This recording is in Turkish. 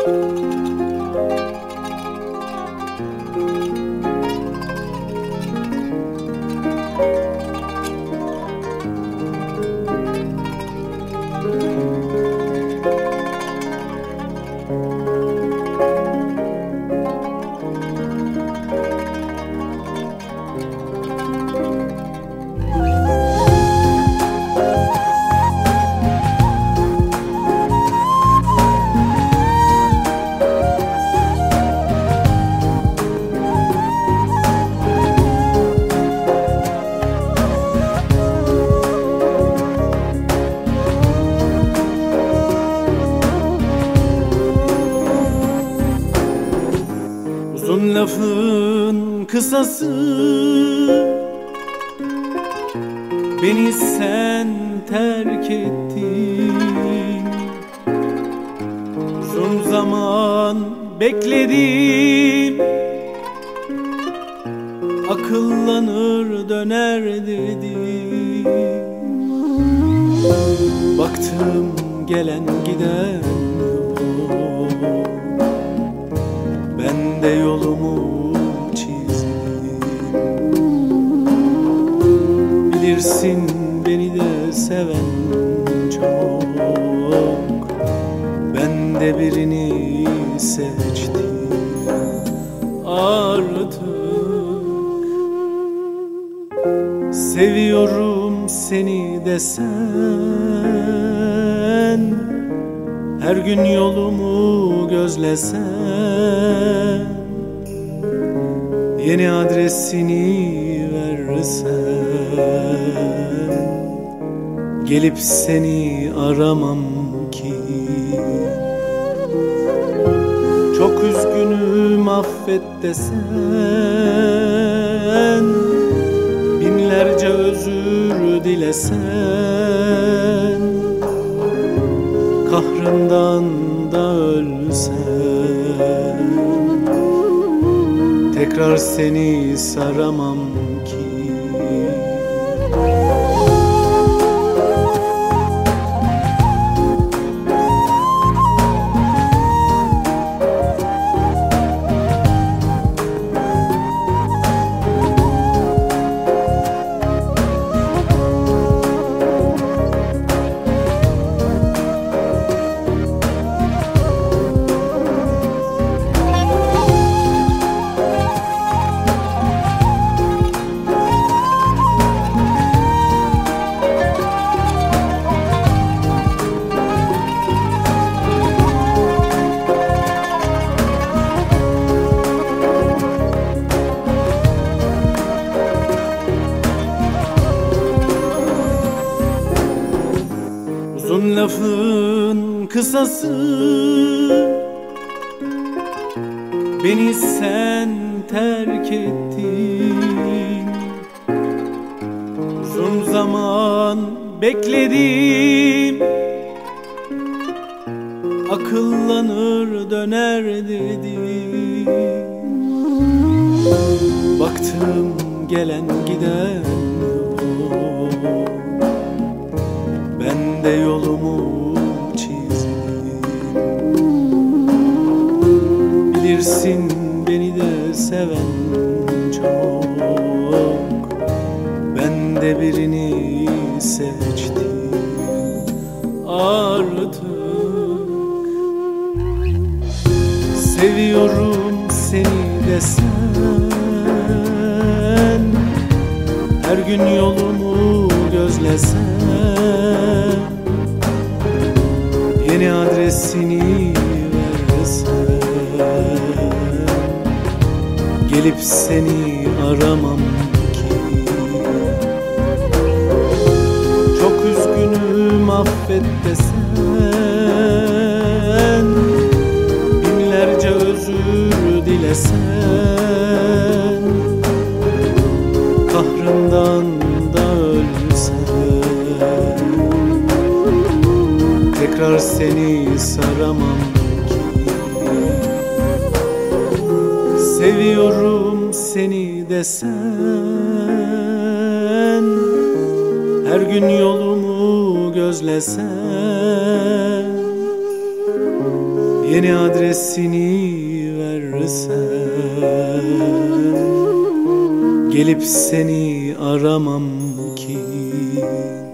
Uzun lafın kısası, beni sen terk ettin. Uzun zaman bekledim, akıllanır döner dedim. Baktım gelen giden yok, ben de yolumu çizdim. Bilirsin beni de seven çok, ben de birini seçtim artık. Seviyorum seni desen, her gün yolumu gözlesen, yeni adresini versen, gelip seni aramam ki. Çok üzgünüm affet desen, binlerce özür dilesen, kahrından da ölsen, tekrar seni saramam ki. Uzun lafın kısası, beni sen terk ettin. Uzun zaman bekledim, akıllanır döner dedim. Baktım gelen giden yok, ben de yolumu çizdim. Bilirsin beni de seven çok, ben de birini seçtim artık. Seviyorum seni desen, her gün yolumu gözlesen, yeni adresini versen, gelip seni aramam ki. Çok üzgünüm affet desen, binlerce özür dilesen, kahrından da ölsen, tekrar seni saramam ki. Seviyorum seni desen, her gün yolumu gözlesen, yeni adresini versen, gelip seni aramam ki.